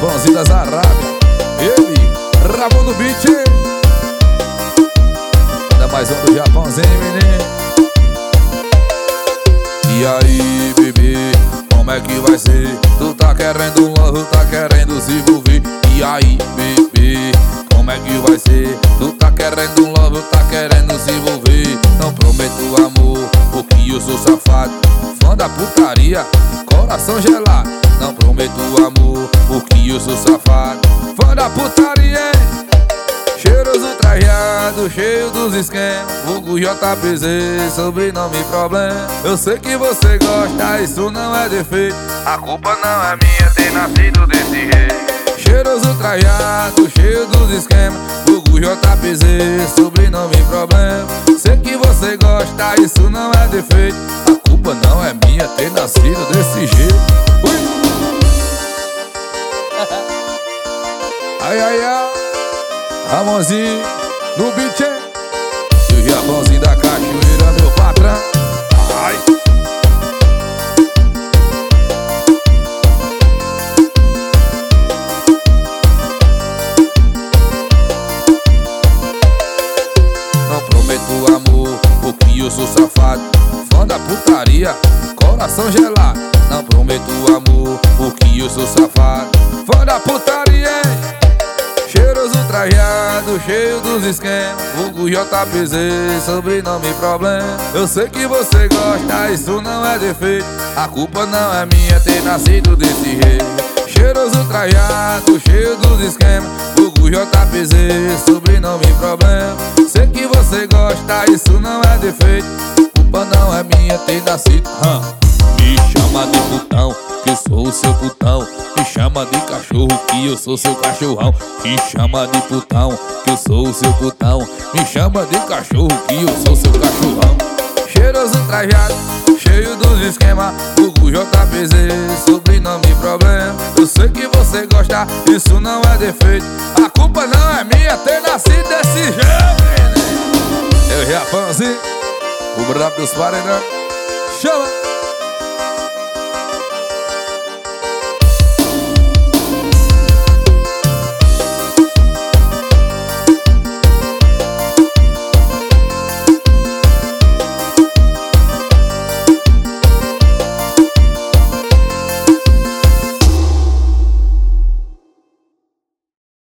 Japãozinho das Arábia. Ele, Ramon do beat. Ainda mais um do Japãozinho, menino. E aí, bebê, como é que vai ser? Tu tá querendo um love, tá querendo se envolver. E aí, bebê, como é que vai ser? Tu tá querendo um love, tá querendo se envolver. Não prometo amor, porque eu sou safado, fã da putaria, coração gelado. Não prometo amor, porque eu sou safado, fã da putaria, hein? Cheiroso trajado, cheio dos esquemas, vulgo JPZ, sobrenome problema. Eu sei que você gosta, isso não é defeito, a culpa não é minha ter nascido desse jeito. Cheiroso trajado, cheio dos esquemas, vulgo JPZ, sobrenome problema. Sei que você gosta, isso não é defeito, a culpa não é minha ter nascido desse jeito. Ui. Ai, ai, ai, Ramonzinho no beat, hein? E o Japãozinho da Cachoeira, meu patrão. Ai. Não prometo amor, porque eu sou safado, fã da putaria, coração gelado. Não prometo amor, porque eu sou safado, fã da putaria, hein? Cheiroso trajado, cheio dos esquemas, vulgo JPZ, sobrenome problema. Eu sei que você gosta, isso não é defeito, a culpa não é minha ter nascido desse jeito. Cheiroso trajado, cheio dos esquemas, vulgo JPZ, sobrenome problema. Sei que você gosta, isso não é defeito, a culpa não é minha ter nascido. Me chama de putão, que eu sou o seu putão. Me chama de cachorro, que eu sou seu cachorrão. Me chama de putão, que eu sou o seu putão. Me chama de cachorro, que eu sou seu cachorrão. Cheiroso trajado, cheio dos esquemas, vulgo JPZ, sobrenome problema. Eu sei que você gosta, isso não é defeito, a culpa não é minha ter nascido desse jeito. Eu Japãozinho, o brabo dos paredão. Chama!